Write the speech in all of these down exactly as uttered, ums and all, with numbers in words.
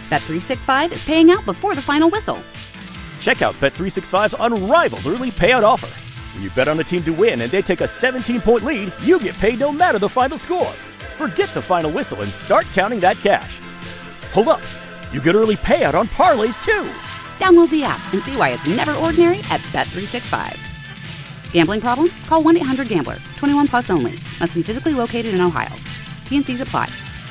Bet three sixty-five is paying out before the final whistle. Check out Bet three sixty-five's unrivaled early payout offer. When you bet on a team to win and they take a seventeen-point lead, you get paid no matter the final score. Forget the final whistle and start counting that cash. Hold up. You get early payout on parlays, too. Download the app and see why it's never ordinary at Bet three sixty-five. Gambling problem? Call one eight hundred gambler. twenty-one plus only. Must be physically located in Ohio. T and C's apply.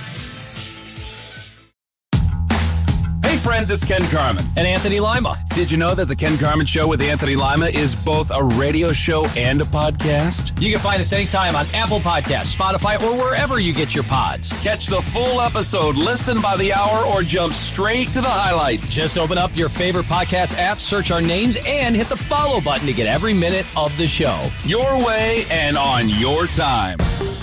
Hey friends, it's Ken Carman. And Anthony Lima. Did you know that the Ken Carman Show with Anthony Lima is both a radio show and a podcast? You can find us anytime on Apple Podcasts, Spotify, or wherever you get your pods. Catch the full episode, listen by the hour, or jump straight to the highlights. Just open up your favorite podcast app, search our names, and hit the follow button to get every minute of the show. Your way and on your time.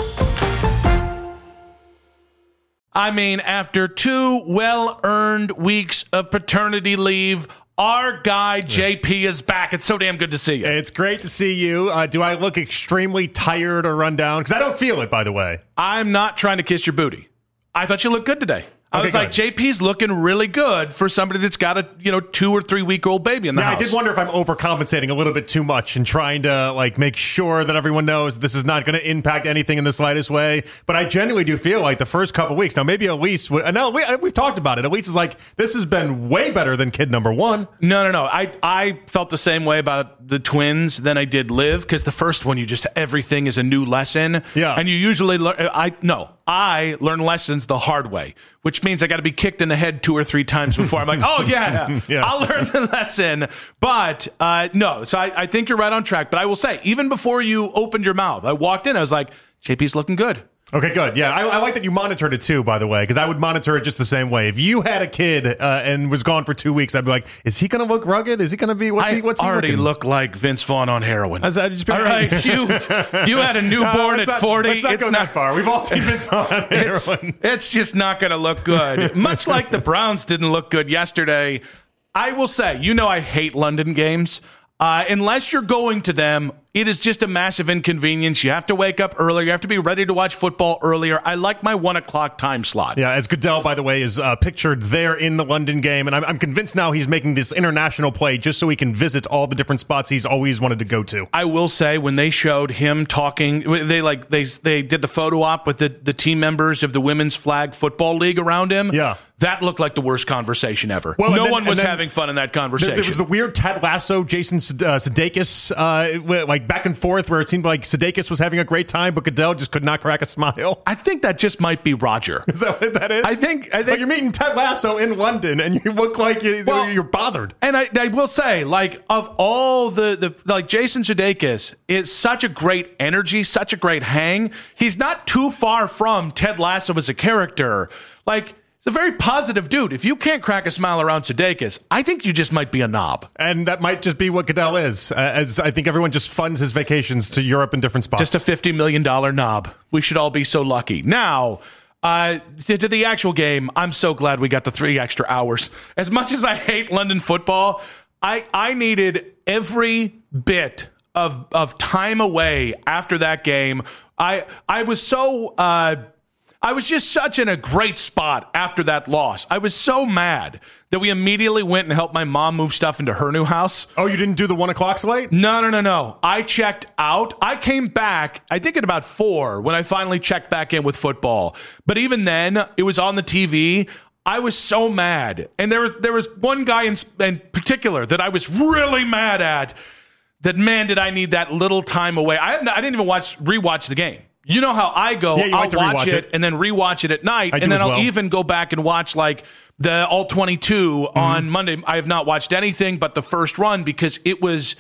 I mean, after two well-earned weeks of paternity leave, our guy J P is back. It's so damn good to see you. It's great to see you. Uh, do I look extremely tired or run down? Because I don't feel it, by the way. I'm not trying to kiss your booty. I thought you looked good today. I Okay, was like, good. J P's looking really good for somebody that's got a, you know, two or three week old baby in the Yeah, house. I did wonder if I'm overcompensating a little bit too much and trying to like make sure that everyone knows this is not going to impact anything in the slightest way. But I genuinely do feel like the first couple weeks, now maybe Elise, would, and now we, we've talked about it. Elise is like, this has been way better than kid number one. No, no, no. I, I felt the same way about the twins than I did Liv, because the first one, you just, everything is a new lesson. Yeah. And you usually learn, I, no, I learn lessons the hard way, which means I got to be kicked in the head two or three times before I'm like, oh, yeah, yeah. Yeah. I'll learn the lesson. But uh, no, so I, I think you're right on track. But I will say, even before you opened your mouth, I walked in, I was like, J P's looking good. Okay, good. Yeah, I, I like that you monitored it too, by the way, because I would monitor it just the same way. If you had a kid uh, and was gone for two weeks, I'd be like, is he going to look rugged? Is he going to be, what's I he, what's he already looking? look like Vince Vaughn on heroin. As I just be All like- right, you, you had a newborn Uh, at let's not- forty. Let's not it's go not that far. We've all seen Vince Vaughn on It's, heroin. it's just not going to look good. Much like the Browns didn't look good yesterday. I will say, you know I hate London games. Uh, unless you're going to them, it is just a massive inconvenience. You have to wake up earlier. You have to be ready to watch football earlier. I like my one o'clock time slot. Yeah, as Goodell, by the way, is uh, pictured there in the London game. And I'm, I'm convinced now he's making this international play just so he can visit all the different spots he's always wanted to go to. I will say, when they showed him talking, they like they they did the photo op with the, the team members of the Women's Flag Football League around him. Yeah. That looked like the worst conversation ever. Well, and no then- one was and then having fun in that There, conversation. there was the weird Ted Lasso, Jason uh, Sudeikis, uh, like back and forth, where it seemed like Sudeikis was having a great time, but Goodell just could not crack a smile. I think that just might be Roger. Is that what that is? I think- I think- like you're meeting Ted Lasso in London, and you look like you, Well, you're bothered. And I, I will say, like, of all the, the like Jason Sudeikis is such a great energy, such a great hang. He's not too far from Ted Lasso as a character. Like, he's a very positive dude. If you can't crack a smile around Sudeikis, I think you just might be a knob. And that might just be what Goodell is, uh, as I think everyone just funds his vacations to Europe and different spots. Just a fifty million dollars knob. We should all be so lucky. Now, uh, to, to the actual game, I'm so glad we got the three extra hours. As much as I hate London football, I, I needed every bit of of time away after that game. I I was so... Uh, I was just such in a great spot after that loss. I was so mad that we immediately went and helped my mom move stuff into her new house. Oh, you didn't do the one o'clock slate? No, no, no, no. I checked out. I came back, I think at about four, when I finally checked back in with football. But even then, it was on the T V. I was so mad. And there was, there was one guy in, in particular that I was really mad at, that, man, did I need that little time away. I, I didn't even watch rewatch the game. You know how I go. Yeah, you I'll like to watch rewatch it, it. and then rewatch it at night, I do and then as I'll well. even go back and watch like the all twenty-two Mm-hmm. on Monday. I have not watched anything but the first run, because it was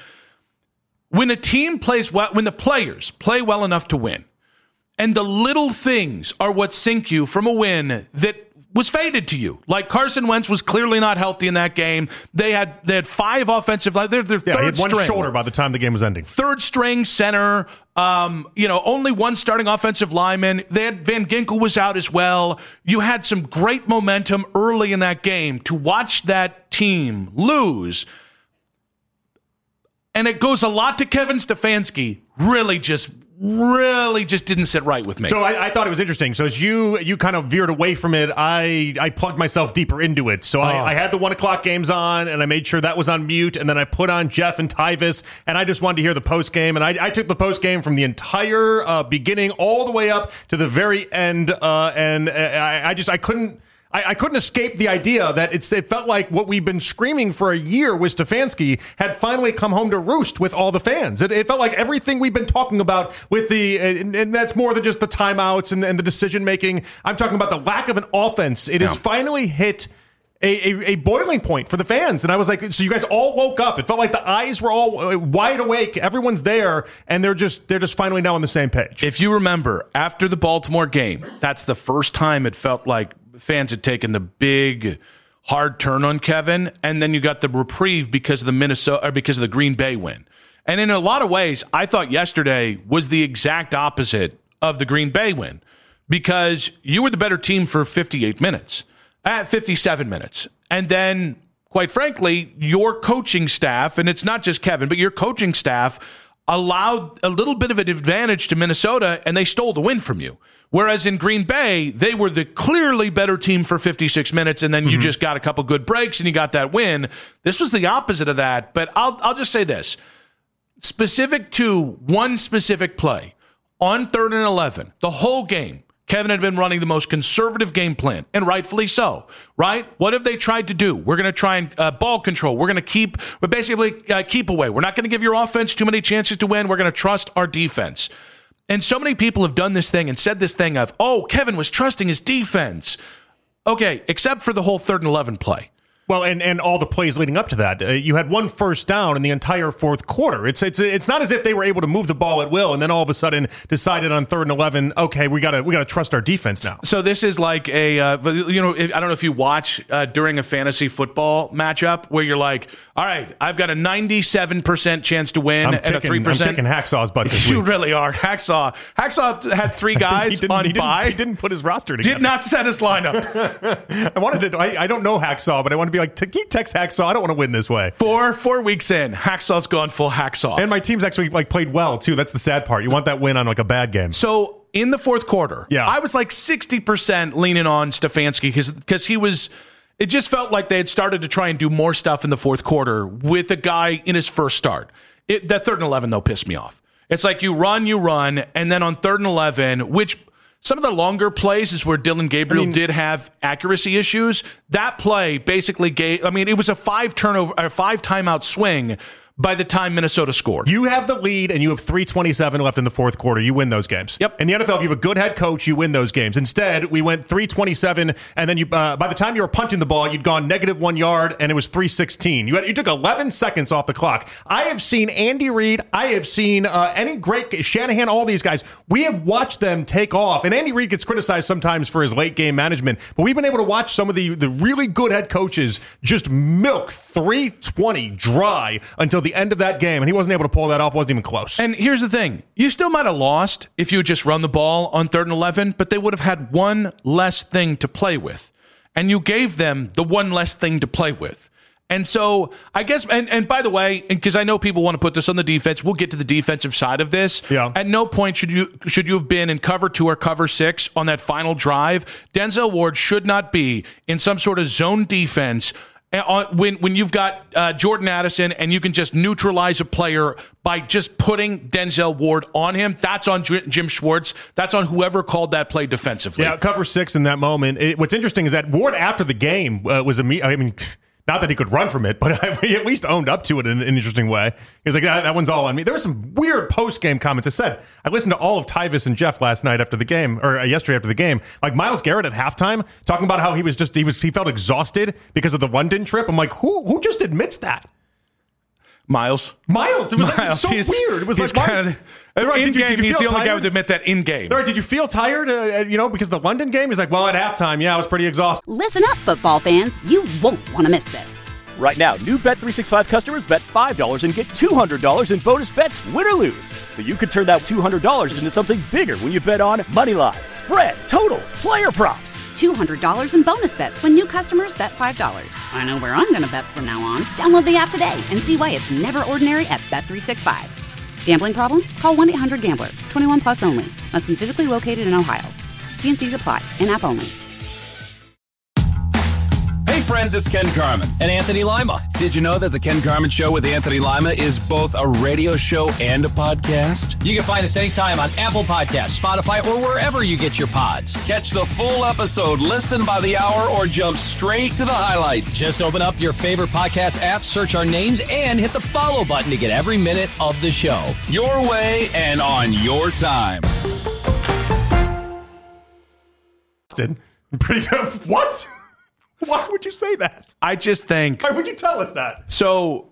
when a team plays well, when the players play well enough to win, and the little things are what sink you from a win that was faded to you. Like Carson Wentz was clearly not healthy in that game. They had they had five offensive line. They're, they're Yeah, third he had one string. shoulder by the time the game was ending. Third string center, um, you know, only one starting offensive lineman. They had Van Ginkel was out as well. You had some great momentum early in that game. To watch that team lose, and it goes a lot to Kevin Stefanski, really just really just didn't sit right with me. So I, I thought it was interesting. So as you you kind of veered away from it, I, I plugged myself deeper into it. So oh. I, I had the one o'clock games on, and I made sure that was on mute, and then I put on Jeff and Tyvis, and I just wanted to hear the post game. And I, I took the post game from the entire uh, beginning all the way up to the very end, uh, and I, I just I couldn't. I, I couldn't escape the idea that it's, it felt like what we've been screaming for a year with Stefanski had finally come home to roost with all the fans. It, it felt like everything we've been talking about with the, and, and that's more than just the timeouts and, and the decision making. I'm talking about the lack of an offense. It yeah. has finally hit a, a, a boiling point for the fans. And I was like, so you guys all woke up. It felt like the eyes were all wide awake. Everyone's there, and they're just they're just finally now on the same page. If you remember, after the Baltimore game, that's the first time it felt like fans had taken the big hard turn on Kevin, and then you got the reprieve because of the Minnesota or because of the Green Bay win. And in a lot of ways, I thought yesterday was the exact opposite of the Green Bay win, because you were the better team for fifty-eight minutes, at fifty-seven minutes. And then, quite frankly, your coaching staff, and it's not just Kevin, but your coaching staff allowed a little bit of an advantage to Minnesota, and they stole the win from you. Whereas in Green Bay, they were the clearly better team for fifty-six minutes, and then mm-hmm. you just got a couple good breaks and you got that win. This was the opposite of that, but I'll I'll just say this. Specific to one specific play, on third and eleven, the whole game, Kevin had been running the most conservative game plan, and rightfully so, right? What have they tried to do? We're going to try and uh, ball control. We're going to keep, but basically uh, keep away. We're not going to give your offense too many chances to win. We're going to trust our defense. And so many people have done this thing and said this thing of, oh, Kevin was trusting his defense. Okay, except for the whole third and eleven play. Well, and, and all the plays leading up to that. Uh, you had one first down in the entire fourth quarter. It's it's it's not as if they were able to move the ball at will and then all of a sudden decided on third and eleven, okay, we gotta we gotta trust our defense now. So this is like a uh, you know I don't know if you watch uh, during a fantasy football matchup where you're like, all right, I've got a ninety-seven percent chance to win I'm and picking, a three percent. I'm picking Hacksaw's butt this You week. really are. Hacksaw Hacksaw had three guys he on he bye. He didn't put his roster together. Did not set his lineup. I wanted to. I, I don't know Hacksaw, but I want to be like, can you text Hacksaw? I don't want to win this way. Four four weeks in, Hacksaw's gone full Hacksaw, and my team's actually like played well too. That's the sad part. You want that win on like a bad game. So in the fourth quarter, yeah. I was like sixty percent leaning on Stefanski because because he was. It just felt like they had started to try and do more stuff in the fourth quarter with a guy in his first start. It, that third and eleven though pissed me off. It's like you run, you run, and then on third and eleven, which. Some of the longer plays is where Dylan Gabriel I mean, did have accuracy issues. That play basically gave, I mean, it was a five turnover, a five timeout swing by the time Minnesota scored. You have the lead and you have three twenty-seven left in the fourth quarter. You win those games. Yep. In the N F L, if you have a good head coach, you win those games. Instead, we went three twenty-seven, and then you uh, by the time you were punting the ball, you'd gone negative one yard, and it was three sixteen. You had, you took eleven seconds off the clock. I have seen Andy Reid. I have seen uh, any great Shanahan, all these guys. We have watched them take off, and Andy Reid gets criticized sometimes for his late game management, but we've been able to watch some of the, the really good head coaches just milk three twenty dry until the end of that game. And he wasn't able to pull that off, wasn't even close. And here's the thing. You still might have lost if you had just run the ball on third and eleven, but they would have had one less thing to play with. And you gave them the one less thing to play with. And so I guess, and, and by the way, because I know people want to put this on the defense, we'll get to the defensive side of this. Yeah. At no point should you should you have been in cover two or cover six on that final drive. Denzel Ward should not be in some sort of zone defense when when you've got uh, Jordan Addison and you can just neutralize a player by just putting Denzel Ward on him. That's on J- Jim Schwartz. That's on whoever called that play defensively. Yeah, cover six in that moment. It, what's interesting is that Ward after the game uh, was a me. I mean. Not that he could run from it, but he at least owned up to it in an interesting way. He was like, that, that one's all on me. There were some weird post-game comments. I said, I listened to all of Tyvis and Jeff last night after the game, or uh, yesterday after the game. Like Myles Garrett at halftime, talking about how he was just, he was, he felt exhausted because of the London trip. I'm like, who, who just admits that? Miles. Miles. It was, Miles. Like, it was so he's, weird. It was like, kind of, right, in game, he's the only tired? guy to admit that in game. Right, did you feel tired, uh, you know, because the London game? He's like, well, at halftime, yeah, I was pretty exhausted. Listen up, football fans. You won't want to miss this. Right now, new Bet three sixty-five customers bet five dollars and get two hundred dollars in bonus bets, win or lose. So you could turn that two hundred dollars into something bigger when you bet on moneyline, spread, totals, player props. two hundred dollars in bonus bets when new customers bet five dollars. I know where I'm going to bet from now on. Download the app today and see why it's never ordinary at Bet three sixty-five. Gambling problem? Call one eight hundred gambler. twenty-one plus only. Must be physically located in Ohio. T N Cs apply. In-app only. Hey friends, it's Ken Carman. And Anthony Lima. Did you know that the Ken Carman Show with Anthony Lima is both a radio show and a podcast? You can find us anytime on Apple Podcasts, Spotify, or wherever you get your pods. Catch the full episode, listen by the hour, or jump straight to the highlights. Just open up your favorite podcast app, search our names, and hit the follow button to get every minute of the show. Your way and on your time. Pretty good. What? Why would you say that? I just think. Why would you tell us that? So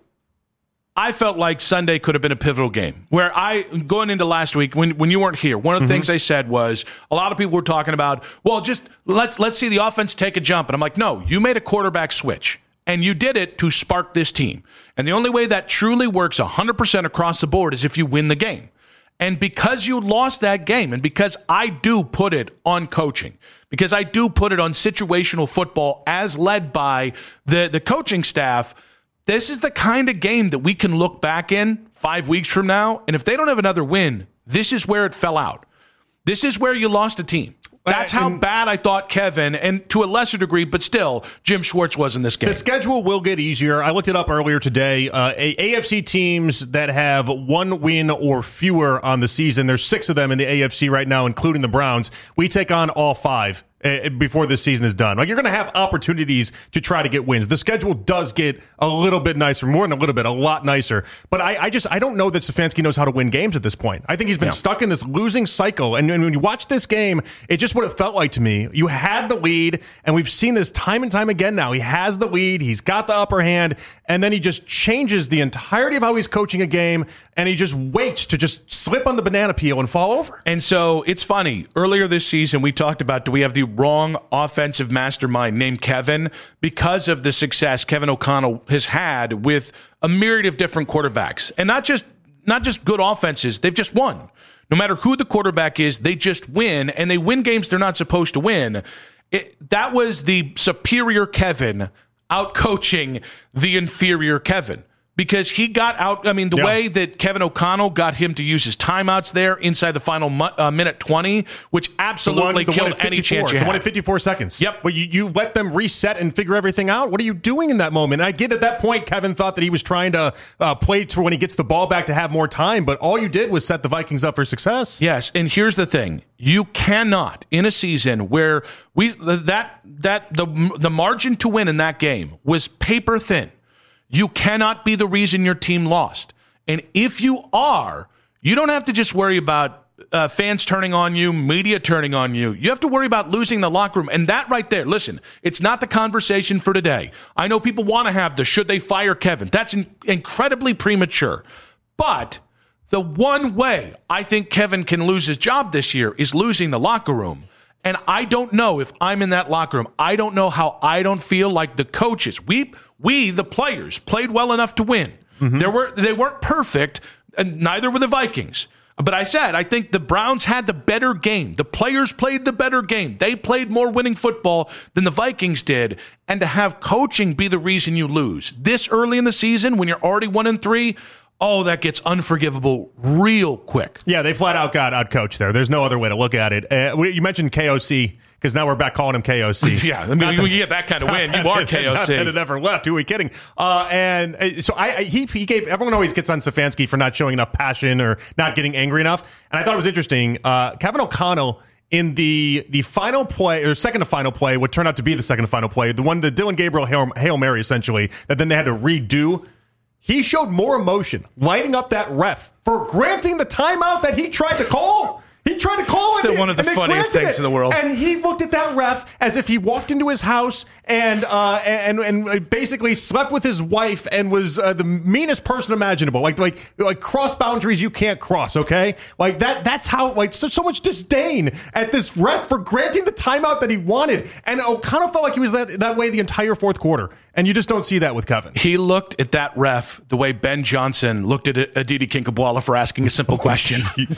I felt like Sunday could have been a pivotal game where I, going into last week, when, when you weren't here, one of the mm-hmm. things I said was a lot of people were talking about, well, just let's let's see the offense take a jump. And I'm like, no, you made a quarterback switch and you did it to spark this team. And the only way that truly works one hundred percent across the board is if you win the game. And because you lost that game, and because I do put it on coaching, because I do put it on situational football as led by the, the coaching staff, this is the kind of game that we can look back in five weeks from now, and if they don't have another win, this is where it fell out. This is where you lost a team. That's how bad I thought Kevin, and to a lesser degree, but still, Jim Schwartz was in this game. The schedule will get easier. I looked it up earlier today. Uh, A F C teams that have one win or fewer on the season, there's six of them in the A F C right now, including the Browns. We take on all five uh, before this season is done. Like, you're going to have opportunities to try to get wins. The schedule does get a little bit nicer, more than a little bit, a lot nicer. But I, I just I don't know that Stefanski knows how to win games at this point. I think he's been yeah. stuck in this losing cycle. And, and when you watch this game, it just what it felt like to me. You had the lead, and we've seen this time and time again now. He has the lead, he's got the upper hand, and then he just changes the entirety of how he's coaching a game, and he just waits to just slip on the banana peel and fall over. And so it's funny. Earlier this season, we talked about, do we have the wrong offensive mastermind named Kevin because of the success Kevin O'Connell has had with a myriad of different quarterbacks, and not just not just good offenses. They've just won. No matter who the quarterback is, they just win, and they win games they're not supposed to win. It, that was the superior Kevin out-coaching the inferior Kevin. Because he got out, I mean, the yeah. way that Kevin O'Connell got him to use his timeouts there inside the final mu- uh, minute twenty, which absolutely the one, the killed any chance you had. The one at fifty-four seconds. Yep. Well, you, you let them reset and figure everything out? What are you doing in that moment? And I get at that point, Kevin thought that he was trying to uh, play to when he gets the ball back to have more time, but all you did was set the Vikings up for success. Yes, and here's the thing. You cannot, in a season where we that that the the margin to win in that game was paper thin. You cannot be the reason your team lost. And if you are, you don't have to just worry about uh, fans turning on you, media turning on you. You have to worry about losing the locker room. And that right there, listen, it's not the conversation for today. I know people want to have the should they fire Kevin. That's in- incredibly premature. But the one way I think Kevin can lose his job this year is losing the locker room. And I don't know if I'm in that locker room. I don't know how I don't feel like the coaches. We, we the players, played well enough to win. Mm-hmm. There were they weren't perfect, and neither were the Vikings. But I said, I think the Browns had the better game. The players played the better game. They played more winning football than the Vikings did. And to have coaching be the reason you lose this early in the season when you're already one and three, oh, that gets unforgivable real quick. Yeah, they flat out got out-coached there. There's no other way to look at it. Uh, we, you mentioned K O C, because now we're back calling him K O C. yeah, I mean, when you get that kind of win, you are K O C. Not that it ever left. Who are we kidding? Uh, and uh, so I, I he, he gave, everyone always gets on Stefanski for not showing enough passion or not getting angry enough. And I thought it was interesting. Uh, Kevin O'Connell, in the the final play, or second to final play, what turned out to be the second to final play, the one, the Dylan Gabriel Hail, Hail Mary, essentially, that then they had to redo. He showed more emotion lighting up that ref for granting the timeout that he tried to call. He tried to call Still it. one of the funniest things it. in the world. And he looked at that ref as if he walked into his house and uh, and and basically slept with his wife and was uh, the meanest person imaginable. Like like like cross boundaries you can't cross. Okay, like that. That's how like so, so much disdain at this ref for granting the timeout that he wanted. And O'Connell felt like he was that that way the entire fourth quarter. And you just don't see that with Kevin. He looked at that ref the way Ben Johnson looked at Aditi Kinkhabwala for asking a simple question.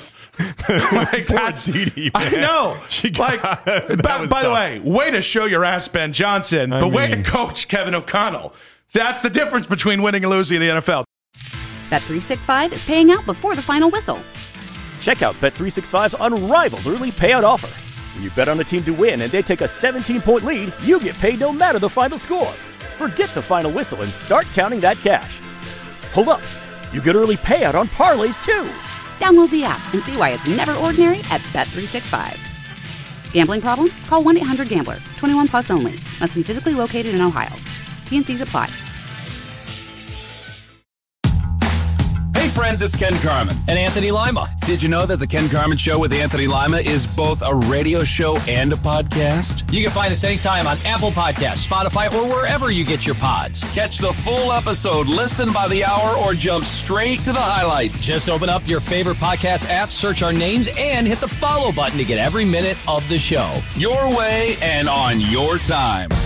Like, Poor Aditi, I know. She like, got, by by the way, way to show your ass, Ben Johnson, I but mean, way to coach Kevin O'Connell. That's the difference between winning and losing in the N F L. Bet three sixty-five is paying out before the final whistle. Check out Bet three sixty-five's unrivaled early payout offer. When you bet on a team to win and they take a seventeen-point lead, you get paid no matter the final score. Forget the final whistle and start counting that cash. Hold up. You get early payout on parlays, too. Download the app and see why it's never ordinary at Bet three sixty-five. Gambling problem? Call one eight hundred gambler. twenty-one plus only. Must be physically located in Ohio. T N Cs apply. Hey friends, it's Ken Carman. And Anthony Lima. Did you know that the Ken Carman Show with Anthony Lima is both a radio show and a podcast? You can find us anytime on Apple Podcasts, Spotify, or wherever you get your pods. Catch the full episode, listen by the hour, or jump straight to the highlights. Just open up your favorite podcast app, search our names, and hit the follow button to get every minute of the show. Your way and on your time.